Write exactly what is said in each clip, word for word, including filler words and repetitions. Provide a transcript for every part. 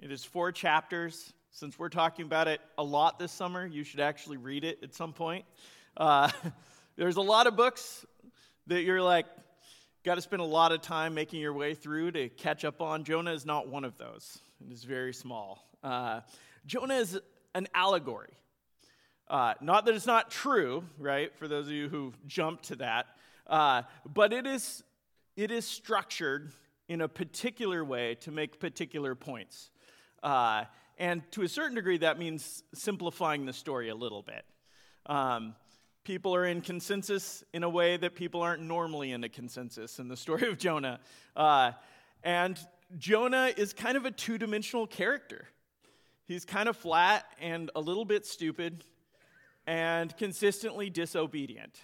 It is four chapters. Since we're talking about it a lot this summer, you should actually read it at some point. Uh, there's a lot of books that you're like, got to spend a lot of time making your way through to catch up on. Jonah is not one of those. It is very small. Uh, Jonah is an allegory. Uh, not that it's not true, right, for those of you who jumped to that, uh, but it is it is structured in a particular way to make particular points. Uh, and to a certain degree, that means simplifying the story a little bit. Um, people are in consensus in a way that people aren't normally in a consensus in the story of Jonah. Uh, and Jonah is kind of a two-dimensional character. He's kind of flat and a little bit stupid and consistently disobedient.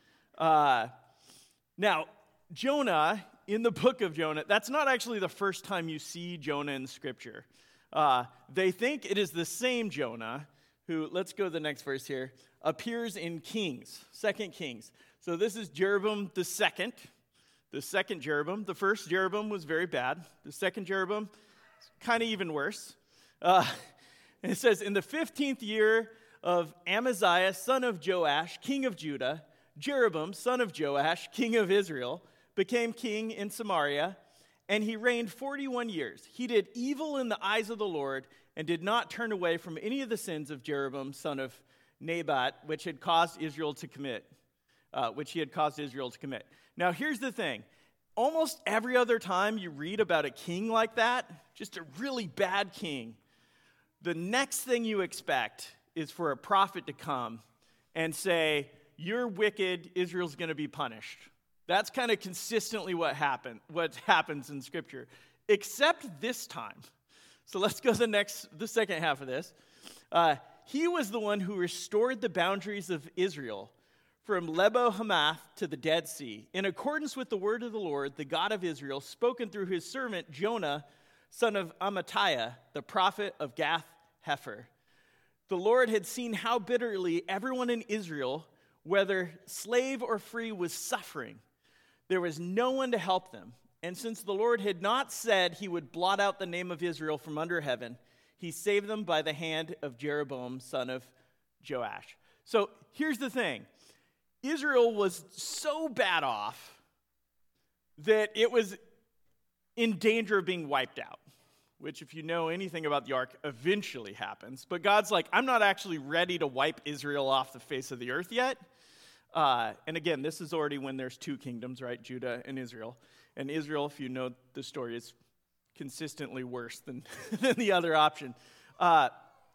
Uh, now, Jonah, in the book of Jonah, that's not actually the first time you see Jonah in Scripture. Uh, they think it is the same Jonah who, let's go to the next verse here, appears in Kings, Second Kings. So this is Jeroboam the second, the second Jeroboam. The first Jeroboam was very bad. The second Jeroboam, kind of even worse. Uh, and it says, in the fifteenth year of Amaziah, son of Joash, king of Judah, Jeroboam, son of Joash, king of Israel, became king in Samaria, and he reigned forty-one years. He did evil in the eyes of the Lord and did not turn away from any of the sins of Jeroboam, son of Nebat, which had caused Israel to commit, uh, which he had caused Israel to commit. Now, here's the thing. Almost every other time you read about a king like that, just a really bad king, the next thing you expect is for a prophet to come and say, you're wicked, Israel's going to be punished. That's kind of consistently what happen, what happens in Scripture, except this time. So let's go to the next, the second half of this. Uh, he was the one who restored the boundaries of Israel from Lebo Hamath to the Dead Sea, in accordance with the word of the Lord, the God of Israel, spoken through his servant Jonah, son of Amittai, the prophet of Gath Hepher. The Lord had seen how bitterly everyone in Israel, whether slave or free, was suffering. There was no one to help them. And since the Lord had not said he would blot out the name of Israel from under heaven, he saved them by the hand of Jeroboam, son of Joash. So here's the thing. Israel was so bad off that it was in danger of being wiped out, which, if you know anything about the ark, eventually happens. But God's like, I'm not actually ready to wipe Israel off the face of the earth yet. Uh, and again, this is already when there's two kingdoms, right? Judah and Israel. And Israel, if you know the story, is consistently worse than, than the other option. Uh,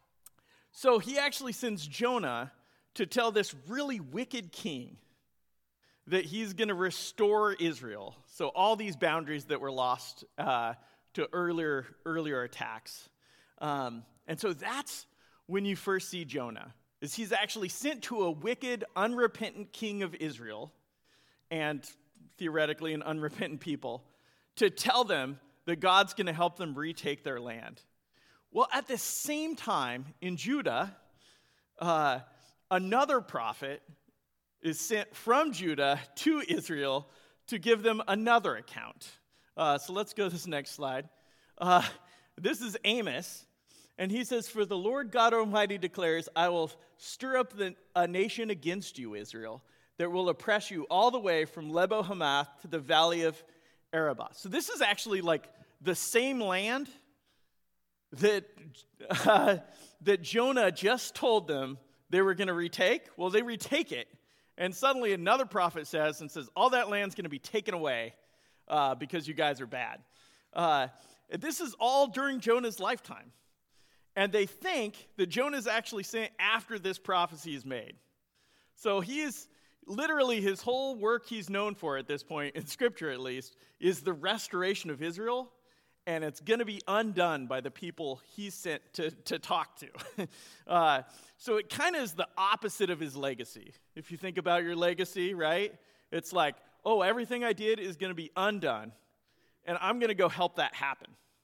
so he actually sends Jonah to tell this really wicked king that he's going to restore Israel. So all these boundaries that were lost uh, to earlier, earlier attacks. Um, and so that's when you first see Jonah. Is he's actually sent to a wicked, unrepentant king of Israel, and theoretically an unrepentant people, to tell them that God's going to help them retake their land. Well, at the same time, in Judah, uh, another prophet is sent from Judah to Israel to give them another account. Uh, so let's go to this next slide. Uh, this is Amos. And he says, for the Lord God Almighty declares, I will stir up the, a nation against you, Israel, that will oppress you all the way from Lebo Hamath to the valley of Arabah. So this is actually like the same land that, uh, that Jonah just told them they were going to retake. Well, they retake it. And suddenly another prophet says and says, all that land's going to be taken away uh, because you guys are bad. Uh, this is all during Jonah's lifetime. And they think that Jonah is actually sent after this prophecy is made. So he is, literally his whole work he's known for at this point, in Scripture at least, is the restoration of Israel. And it's going to be undone by the people he's sent to, to talk to. uh, so it kind of is the opposite of his legacy. If you think about your legacy, right? It's like, oh, everything I did is going to be undone. And I'm going to go help that happen.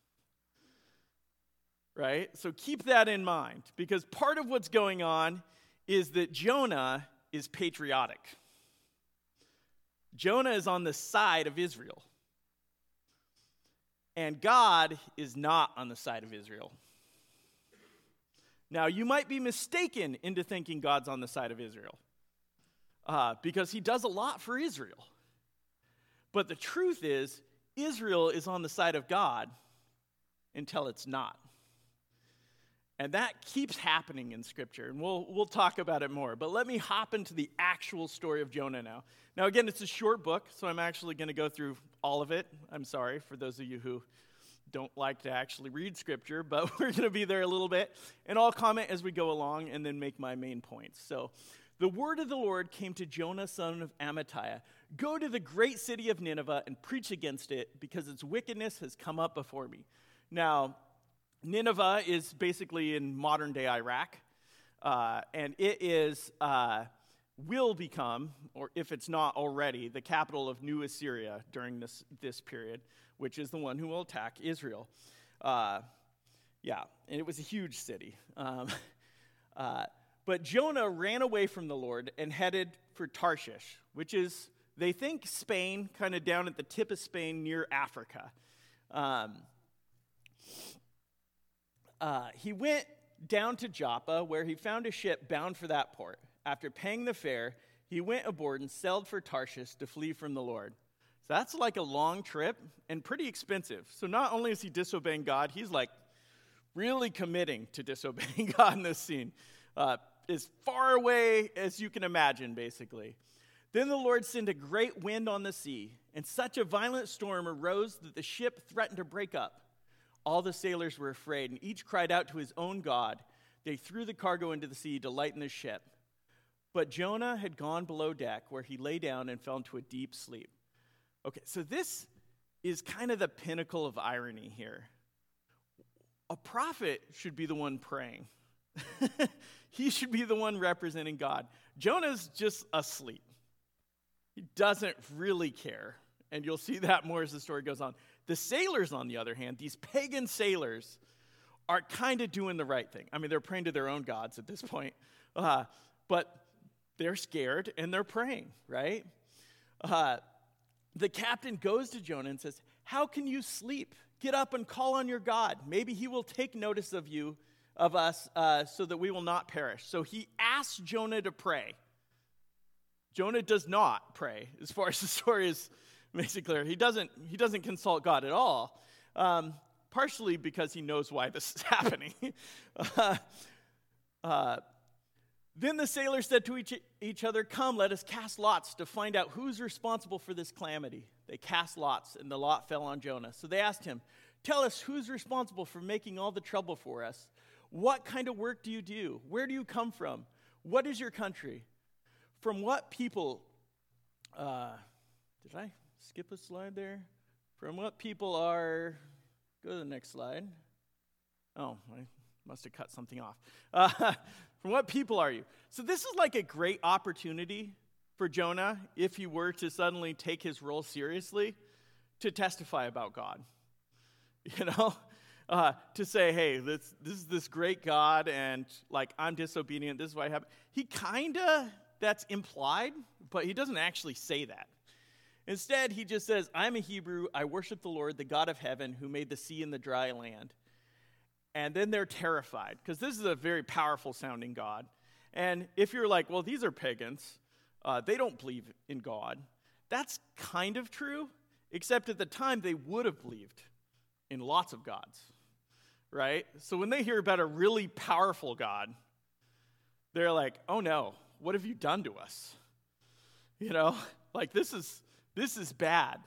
Right? So keep that in mind, because part of what's going on is that Jonah is patriotic. Jonah is on the side of Israel. And God is not on the side of Israel. Now, you might be mistaken into thinking God's on the side of Israel, uh, because he does a lot for Israel. But the truth is, Israel is on the side of God until it's not. And that keeps happening in Scripture, and we'll we'll talk about it more. But let me hop into the actual story of Jonah now. Now, again, it's a short book, so I'm actually going to go through all of it. I'm sorry for those of you who don't like to actually read Scripture, but we're going to be there a little bit, and I'll comment as we go along and then make my main points. So, the word of the Lord came to Jonah, son of Amittai. Go to the great city of Nineveh and preach against it, because its wickedness has come up before me. Now, Nineveh is basically in modern-day Iraq, uh, and it is uh, will become, or if it's not already, the capital of New Assyria during this this period, which is the one who will attack Israel. Uh, yeah, and it was a huge city. Um, uh, but Jonah ran away from the Lord and headed for Tarshish, which is, they think, Spain, kind of down at the tip of Spain near Africa. Um Uh, he went down to Joppa, where he found a ship bound for that port. After paying the fare, he went aboard and sailed for Tarshish to flee from the Lord. So that's like a long trip and pretty expensive. So not only is he disobeying God, he's like really committing to disobeying God in this scene. Uh, as far away as you can imagine, basically. Then the Lord sent a great wind on the sea, and such a violent storm arose that the ship threatened to break up. All the sailors were afraid, and each cried out to his own God. They threw the cargo into the sea to lighten the ship. But Jonah had gone below deck, where he lay down and fell into a deep sleep. Okay, so this is kind of the pinnacle of irony here. A prophet should be the one praying. He should be the one representing God. Jonah's just asleep. He doesn't really care. And you'll see that more as the story goes on. The sailors, on the other hand, these pagan sailors, are kind of doing the right thing. I mean, they're praying to their own gods at this point. Uh, but they're scared and they're praying, right? Uh, the captain goes to Jonah and says, "How can you sleep? Get up and call on your God. Maybe he will take notice of you, of us, uh, so that we will not perish." So he asks Jonah to pray. Jonah does not pray, as far as the story is makes it clear. He doesn't, he doesn't consult God at all, um, partially because he knows why this is happening. uh, uh, then the sailors said to each, each other, "Come, let us cast lots to find out who's responsible for this calamity." They cast lots, and the lot fell on Jonah. So they asked him, "Tell us, who's responsible for making all the trouble for us? What kind of work do you do? Where do you come from? What is your country? From what people..." Uh, did I... Skip a slide there. From what people are, go to the next slide. Oh, I must have cut something off. Uh, from what people are you? So this is like a great opportunity for Jonah, if he were to suddenly take his role seriously, to testify about God. You know, uh, to say, hey, this, this is this great God, and like I'm disobedient, this is what happened. He kind of, that's implied, but he doesn't actually say that. Instead, he just says, "I'm a Hebrew. I worship the Lord, the God of heaven, who made the sea and the dry land." And then they're terrified, because this is a very powerful sounding God. And if you're like, well, these are pagans, uh, they don't believe in God, that's kind of true, except at the time they would have believed in lots of gods, right? So when they hear about a really powerful God, they're like, "Oh no, what have you done to us?" You know, like this is... This is bad.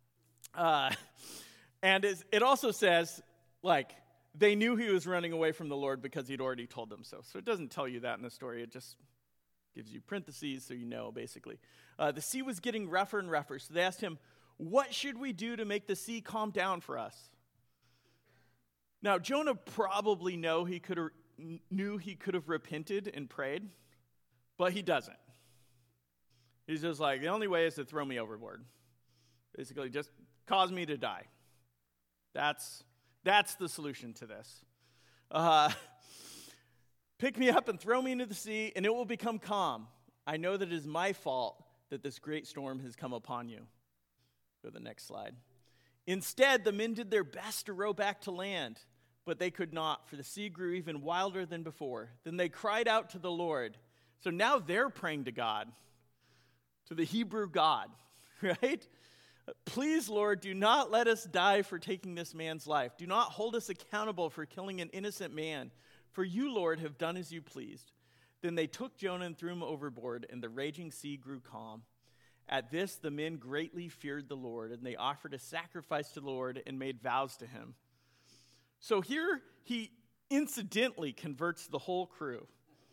Uh, and it also says, like, they knew he was running away from the Lord because he'd already told them so. So it doesn't tell you that in the story. It just gives you parentheses so you know, basically. Uh, the sea was getting rougher and rougher. So they asked him, "What should we do to make the sea calm down for us?" Now, Jonah probably know he could have, knew he could have repented and prayed, but he doesn't. He's just like, the only way is to throw me overboard. Basically, just cause me to die. That's that's the solution to this. Uh, Pick me up and throw me into the sea, and it will become calm. I know that it is my fault that this great storm has come upon you. Go to the next slide. Instead, the men did their best to row back to land, but they could not, for the sea grew even wilder than before. Then they cried out to the Lord. So now they're praying to God, to the Hebrew God, right? Please, Lord, do not let us die for taking this man's life. Do not hold us accountable for killing an innocent man, for you, Lord, have done as you pleased. Then they took Jonah and threw him overboard, and the raging sea grew calm. At this, the men greatly feared the Lord, and they offered a sacrifice to the Lord and made vows to him. So here he incidentally converts the whole crew,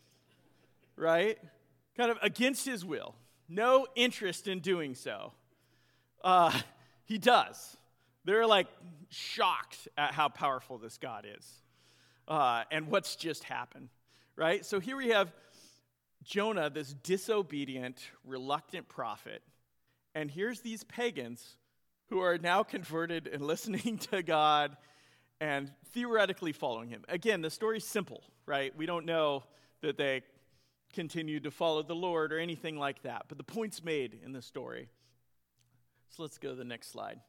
right? Kind of against his will. No interest in doing so. Uh, he does. They're like shocked at how powerful this God is uh, and what's just happened, right? So here we have Jonah, this disobedient, reluctant prophet, and here's these pagans who are now converted and listening to God and theoretically following him. Again, the story's simple, right? We don't know that they continued to follow the Lord or anything like that, but the point's made in the story. So let's go to the next slide.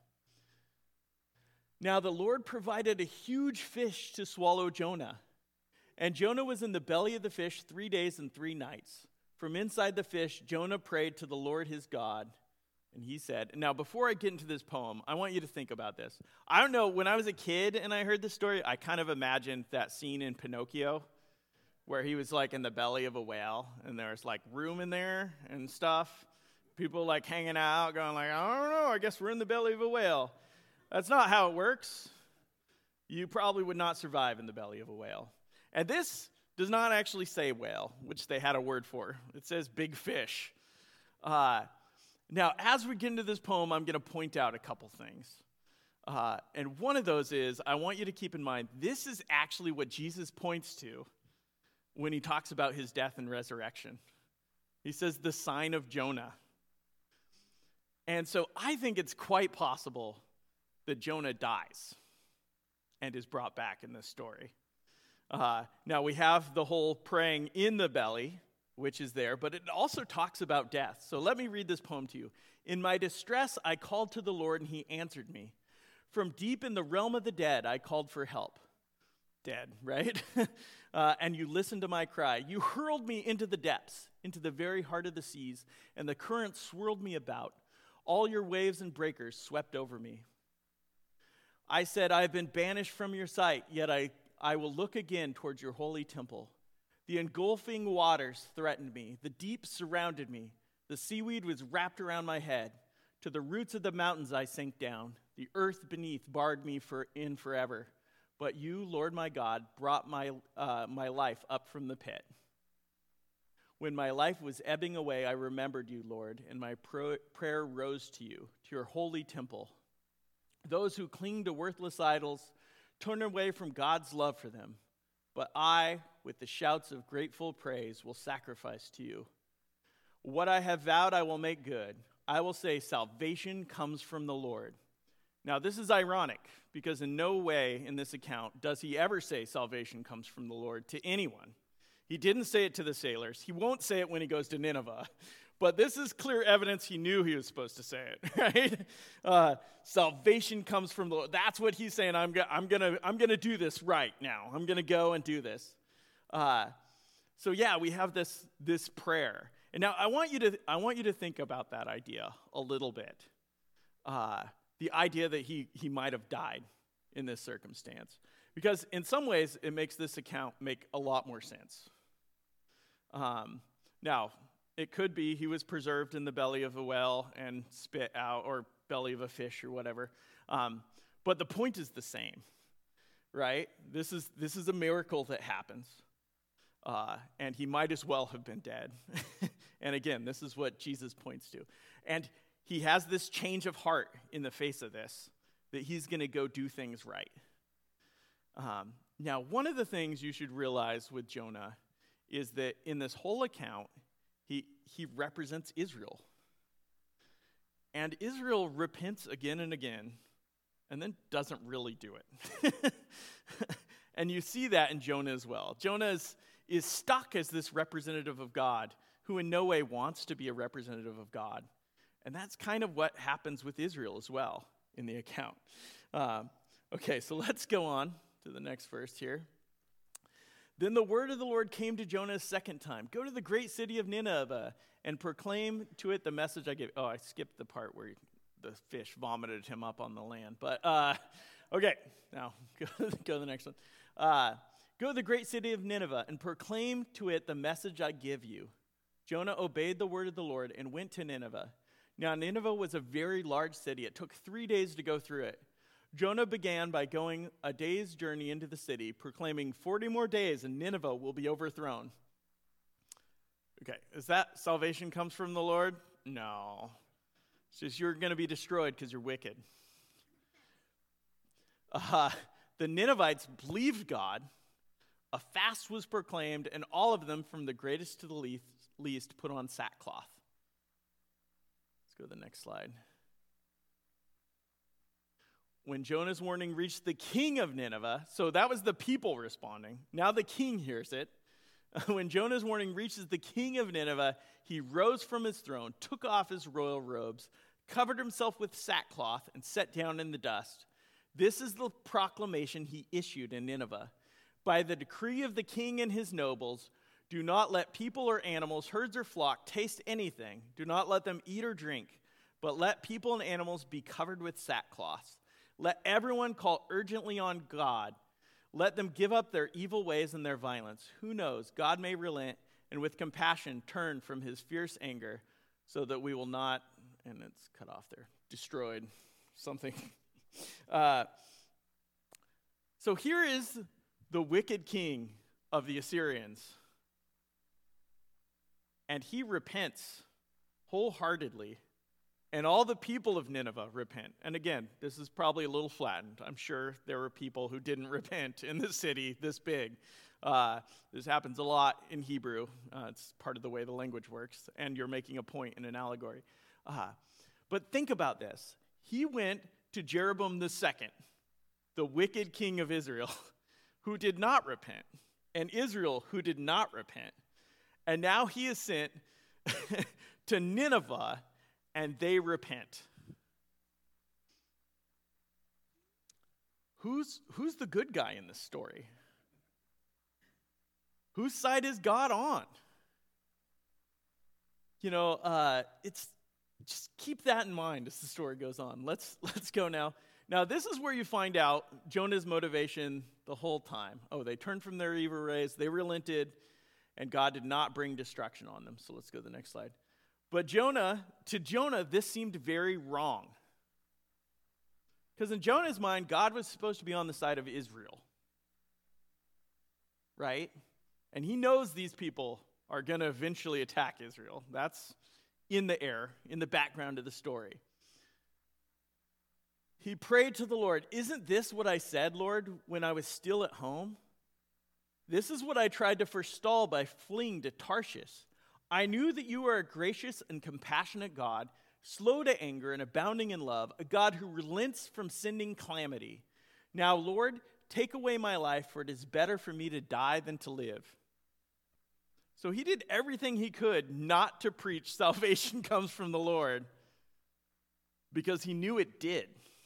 Now the Lord provided a huge fish to swallow Jonah. And Jonah was in the belly of the fish three days and three nights. From inside the fish, Jonah prayed to the Lord his God. And he said, now before I get into this poem, I want you to think about this. I don't know, when I was a kid and I heard this story, I kind of imagined that scene in Pinocchio where he was like in the belly of a whale and there's like room in there and stuff. People like hanging out, going like, I don't know, I guess we're in the belly of a whale. That's not how it works. You probably would not survive in the belly of a whale. And this does not actually say whale, which they had a word for. It says big fish. Uh, now, as we get into this poem, I'm going to point out a couple things. Uh, and one of those is, I want you to keep in mind, this is actually what Jesus points to when he talks about his death and resurrection. He says the sign of Jonah. And so I think it's quite possible that Jonah dies and is brought back in this story. Uh, now, we have the whole praying in the belly, which is there, but it also talks about death. So let me read this poem to you. In my distress, I called to the Lord, and he answered me. From deep in the realm of the dead, I called for help. Dead, right? uh, and you listened to my cry. You hurled me into the depths, into the very heart of the seas, and the current swirled me about. All your waves and breakers swept over me. I said, I have been banished from your sight, yet I, I will look again towards your holy temple. The engulfing waters threatened me. The deep surrounded me. The seaweed was wrapped around my head. To the roots of the mountains I sank down. The earth beneath barred me for in forever. But you, Lord my God, brought my, uh, my life up from the pit. When my life was ebbing away, I remembered you, Lord, and my pro- prayer rose to you, to your holy temple. Those who cling to worthless idols turn away from God's love for them. But I, with the shouts of grateful praise, will sacrifice to you. What I have vowed I will make good. I will say salvation comes from the Lord. Now this is ironic, because in no way in this account does he ever say salvation comes from the Lord to anyone. He didn't say it to the sailors. He won't say it when he goes to Nineveh. But this is clear evidence he knew he was supposed to say it, right? Uh, salvation comes from the Lord. That's what he's saying. I'm, go- I'm gonna, I'm gonna do this right now. I'm gonna go and do this. Uh, so yeah, we have this this prayer, and now I want you to I want you to think about that idea a little bit. Uh, the idea that he he might have died in this circumstance, because in some ways it makes this account make a lot more sense. Um, now. It could be he was preserved in the belly of a whale and spit out, or belly of a fish or whatever. Um, but the point is the same, right? This is this is a miracle that happens. Uh, and he might as well have been dead. And again, this is what Jesus points to. And he has this change of heart in the face of this, that he's going to go do things right. Um, now, one of the things you should realize with Jonah is that in this whole account, He he represents Israel. And Israel repents again and again, and then doesn't really do it. And you see that in Jonah as well. Jonah is, is stuck as this representative of God, who in no way wants to be a representative of God. And that's kind of what happens with Israel as well. in the account. Uh, okay, so let's go on to the next verse here. Then the word of the Lord came to Jonah a second time. Go to the great city of Nineveh and proclaim to it the message I gave. Oh, I skipped the part where the fish vomited him up on the land. But, uh, okay, now go, go to the next one. Uh, go to the great city of Nineveh and proclaim to it the message I give you. Jonah obeyed the word of the Lord and went to Nineveh. Now Nineveh was a very large city. It took three days to go through it. Jonah began by going a day's journey into the city, proclaiming forty more days and Nineveh will be overthrown. Okay, is that salvation comes from the Lord? No. It's just you're going to be destroyed because you're wicked. Uh, the Ninevites believed God. A fast was proclaimed, and all of them, from the greatest to the least, least put on sackcloth. Let's go to the next slide. When Jonah's warning reached the king of Nineveh, so that was the people responding. Now the king hears it. When Jonah's warning reaches the king of Nineveh, he rose from his throne, took off his royal robes, covered himself with sackcloth, and sat down in the dust. This is the proclamation he issued in Nineveh. By the decree of the king and his nobles, do not let people or animals, herds or flock, taste anything. Do not let them eat or drink, but let people and animals be covered with sackcloth. Let everyone call urgently on God. Let them give up their evil ways and their violence. Who knows? God may relent and with compassion turn from his fierce anger so that we will not, and it's cut off there, destroyed, something. Uh, so here is the wicked king of the Assyrians. And he repents wholeheartedly. And all the people of Nineveh repent. And again, this is probably a little flattened. I'm sure there were people who didn't repent in the city this big. Uh, this happens a lot in Hebrew. Uh, it's part of the way the language works. And you're making a point in an allegory. Uh, but think about this. He went to Jeroboam the second, the wicked king of Israel, who did not repent. And Israel, who did not repent. And now he is sent to Nineveh, and they repent. Who's, who's the good guy in this story? Whose side is God on? You know, uh, it's just keep that in mind as the story goes on. Let's let's go now. Now, this is where you find out Jonah's motivation the whole time. Oh, they turned from their evil ways, they relented, and God did not bring destruction on them. So let's go to the next slide. But Jonah, to Jonah, this seemed very wrong. Because in Jonah's mind, God was supposed to be on the side of Israel. Right? And he knows these people are going to eventually attack Israel. That's in the air, in the background of the story. He prayed to the Lord, "Isn't this what I said, Lord, when I was still at home? This is what I tried to forestall by fleeing to Tarshish. I knew that you are a gracious and compassionate God, slow to anger and abounding in love, a God who relents from sending calamity. Now, Lord, take away my life, for it is better for me to die than to live." So he did everything he could not to preach salvation comes from the Lord, because he knew it did.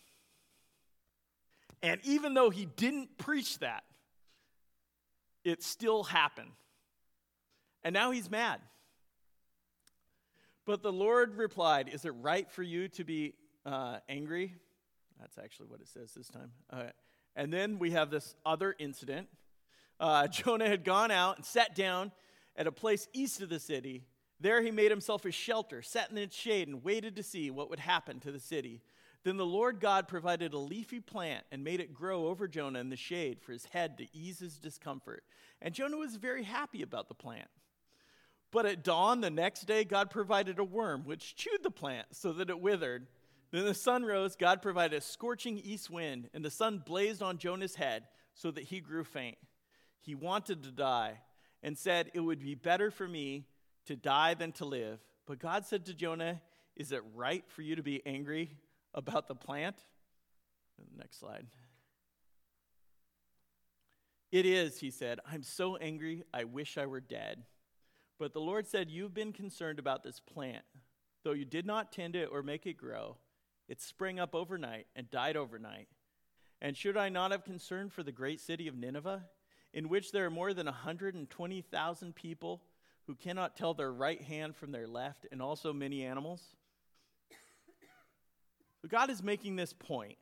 And even though he didn't preach that, it still happened. And now he's mad. But the Lord replied, "Is it right for you to be uh, angry?" That's actually what it says this time. Uh, and then we have this other incident. Uh, Jonah had gone out and sat down at a place east of the city. There he made himself a shelter, sat in its shade, and waited to see what would happen to the city. Then the Lord God provided a leafy plant and made it grow over Jonah in the shade for his head to ease his discomfort. And Jonah was very happy about the plant. But at dawn the next day, God provided a worm which chewed the plant so that it withered. Then the sun rose, God provided a scorching east wind, and the sun blazed on Jonah's head so that he grew faint. He wanted to die and said, "It would be better for me to die than to live." But God said to Jonah, "Is it right for you to be angry about the plant?" Next slide. "It is," he said. "I'm so angry, I wish I were dead." But the Lord said, "You've been concerned about this plant, though you did not tend it or make it grow. It sprang up overnight and died overnight. And should I not have concern for the great city of Nineveh, in which there are more than one hundred twenty thousand people who cannot tell their right hand from their left, and also many animals? But God is making this point.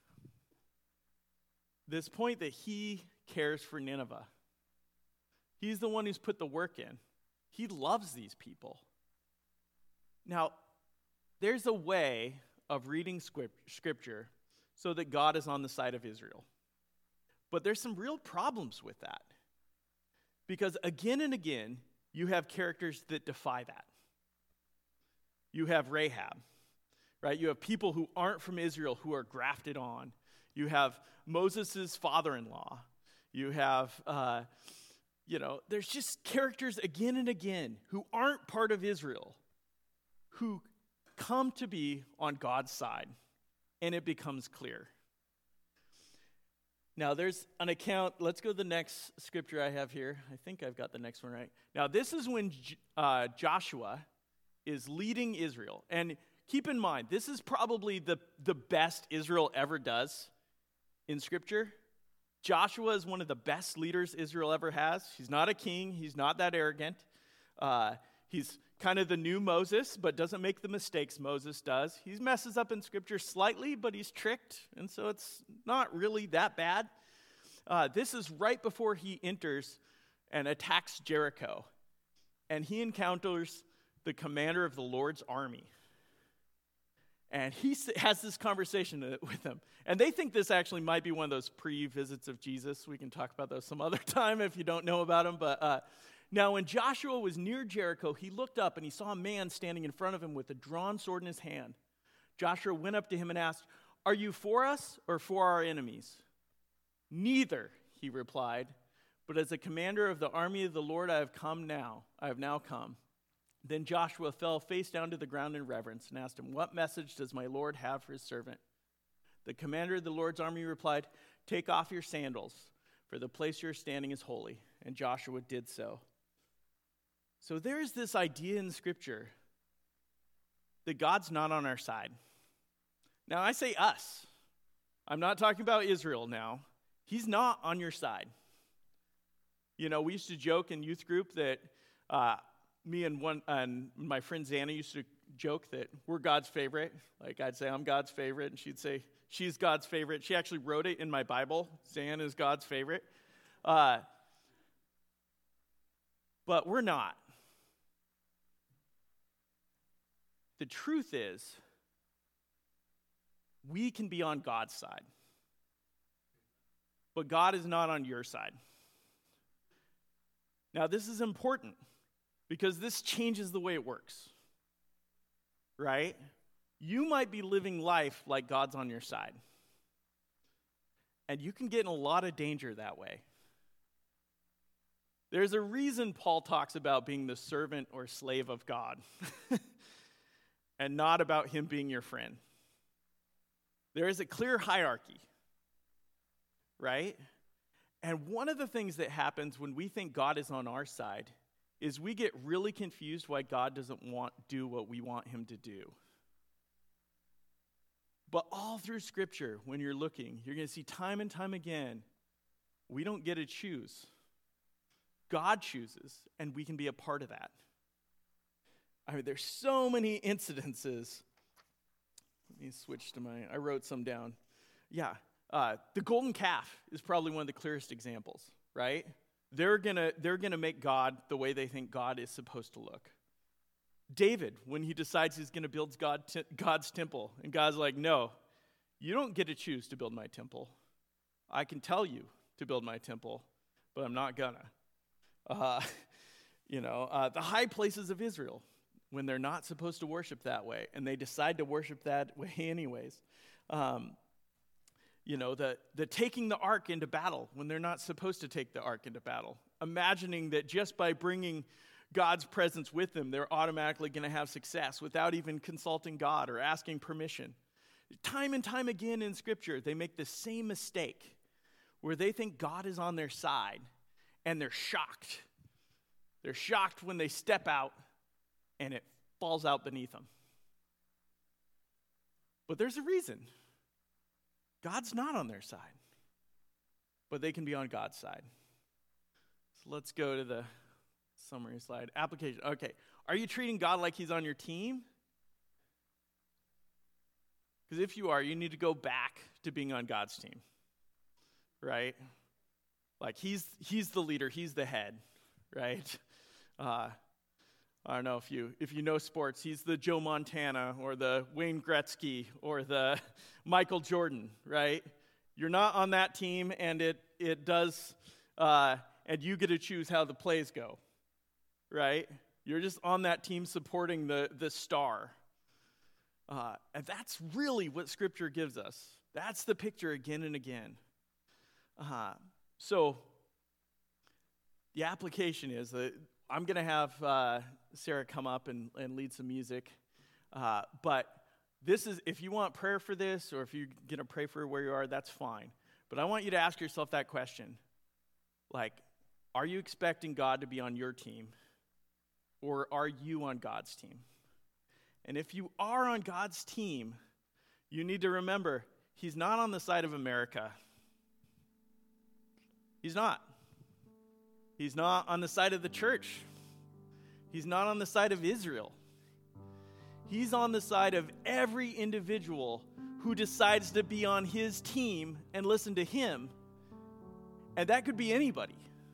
This point that he cares for Nineveh. He's the one who's put the work in. He loves these people. Now, there's a way of reading scripture so that God is on the side of Israel. But there's some real problems with that. Because again and again, you have characters that defy that. You have Rahab, right? You have people who aren't from Israel who are grafted on. You have Moses' father-in-law. You have, uh, you know, there's just characters again and again who aren't part of Israel who come to be on God's side, and it becomes clear. Now, there's an account. Let's go to the next scripture I have here. I think I've got the next one right. Now, this is when uh, Joshua is leading Israel. And keep in mind, this is probably the, the best Israel ever does in Scripture. Joshua is one of the best leaders Israel ever has. He's not a king. He's not that arrogant. Uh, he's kind of the new Moses, but doesn't make the mistakes Moses does. He messes up in Scripture slightly, but he's tricked, and so it's not really that bad. Uh, this is right before he enters and attacks Jericho, and he encounters the commander of the Lord's army. And he has this conversation with them. And they think this actually might be one of those pre-visits of Jesus. We can talk about those some other time if you don't know about him. But uh, now when Joshua was near Jericho, he looked up and he saw a man standing in front of him with a drawn sword in his hand. Joshua went up to him and asked, "Are you for us or for our enemies?" "Neither," he replied, "but as a commander of the army of the Lord I have come now. I have now come." Then Joshua fell face down to the ground in reverence and asked him, "What message does my Lord have for his servant?" The commander of the Lord's army replied, "Take off your sandals, for the place you are standing is holy." And Joshua did so. So there is this idea in Scripture that God's not on our side. Now, I say us. I'm not talking about Israel now. He's not on your side. You know, we used to joke in youth group that uh, me and one and my friend Xana used to joke that we're God's favorite. Like, I'd say I'm God's favorite, and she'd say she's God's favorite. She actually wrote it in my Bible. Xana is God's favorite. Uh, but we're not. The truth is, we can be on God's side. But God is not on your side. Now, this is important because this changes the way it works. Right? You might be living life like God's on your side. And you can get in a lot of danger that way. There's a reason Paul talks about being the servant or slave of God and not about him being your friend. There is a clear hierarchy, right? And one of the things that happens when we think God is on our side is we get really confused why God doesn't want do what we want him to do. But all through Scripture, when you're looking, you're going to see time and time again, we don't get to choose. God chooses, and we can be a part of that. I mean, there's so many incidences. Let me switch to my, I wrote some down. Yeah, uh, the golden calf is probably one of the clearest examples, right? They're gonna, they're gonna make God the way they think God is supposed to look. David, when he decides he's gonna build God t- God's temple, and God's like, "No, you don't get to choose to build my temple. I can tell you to build my temple, but I'm not gonna." Uh, you know, uh, the high places of Israel, when they're not supposed to worship that way, and they decide to worship that way anyways. Um, you know, the, the taking the ark into battle when they're not supposed to take the ark into battle. Imagining that just by bringing God's presence with them, they're automatically going to have success without even consulting God or asking permission. Time and time again in Scripture, they make the same mistake where they think God is on their side, and they're shocked. They're shocked when they step out, and it falls out beneath them. But there's a reason. God's not on their side. But they can be on God's side. So let's go to the summary slide. Application. Okay. Are you treating God like he's on your team? Because if you are, you need to go back to being on God's team. Right? Like he's he's the leader, he's the head, right? Uh, I don't know if you if you know sports, he's the Joe Montana or the Wayne Gretzky or the Michael Jordan, right? You're not on that team, and it it does, uh, and you get to choose how the plays go, right? You're just on that team supporting the the star, uh, and that's really what Scripture gives us. That's the picture again and again. Uh, so the application is that I'm going to have uh, Sarah come up and, and lead some music, uh, but this is, if you want prayer for this, or if you're going to pray for where you are, that's fine. But I want you to ask yourself that question. Like, are you expecting God to be on your team? Or are you on God's team? And if you are on God's team, you need to remember, he's not on the side of America. He's not. He's not on the side of the church. He's not on the side of Israel. He's on the side of every individual who decides to be on his team and listen to him. And that could be anybody.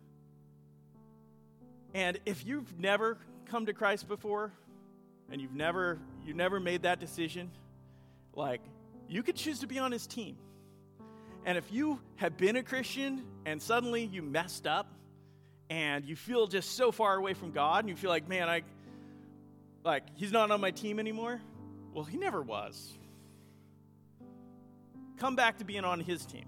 And if you've never come to Christ before, and you've never you never made that decision, like, you could choose to be on his team. And if you have been a Christian and suddenly you messed up and you feel just so far away from God and you feel like, man, I Like, he's not on my team anymore? Well, he never was. Come back to being on his team.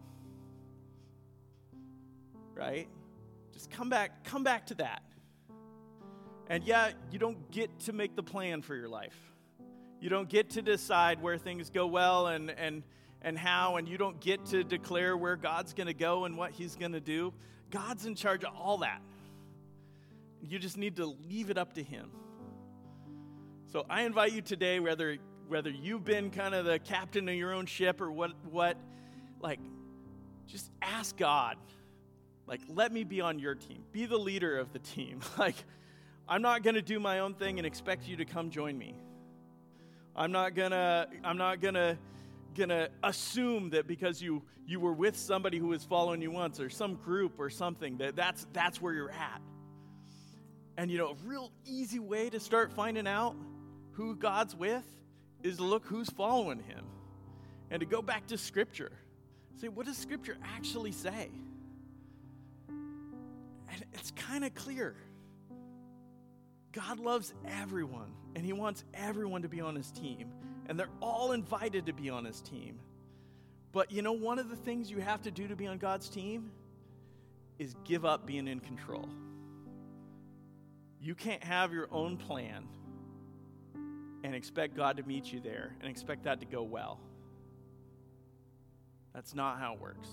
Right? Just come back, come back to that. And yeah, you don't get to make the plan for your life. You don't get to decide where things go well and and and how, and you don't get to declare where God's going to go and what he's going to do. God's in charge of all that. You just need to leave it up to him. So I invite you today, whether whether you've been kind of the captain of your own ship or what, what, like, just ask God, like, let me be on your team. Be the leader of the team. Like, I'm not going to do my own thing and expect you to come join me. I'm not going to, I'm not going to, going to assume that because you, you were with somebody who was following you once or some group or something, that that's, that's where you're at. And, you know, a real easy way to start finding out who God's with is to look who's following him and to go back to Scripture. Say, what does Scripture actually say? And it's kind of clear. God loves everyone, and he wants everyone to be on his team, and they're all invited to be on his team. But, you know, one of the things you have to do to be on God's team is give up being in control. You can't have your own plan and expect God to meet you there and expect that to go well. That's not how it works.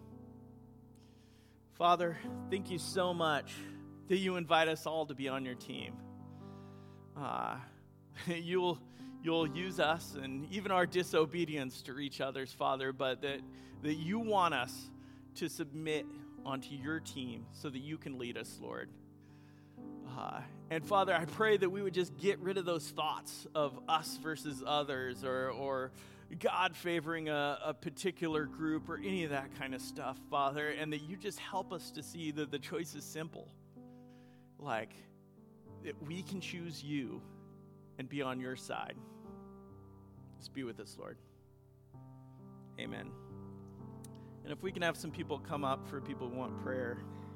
Father, thank you so much that you invite us all to be on your team. Uh, you'll you'll use us and even our disobedience to reach others, Father, but that, that you want us to submit onto your team so that you can lead us, Lord. Uh, and Father, I pray that we would just get rid of those thoughts of us versus others or, or God favoring a, a particular group or any of that kind of stuff, Father, and that you just help us to see that the choice is simple. Like, that we can choose you and be on your side. Just be with us, Lord. Amen. And if we can have some people come up for people who want prayer.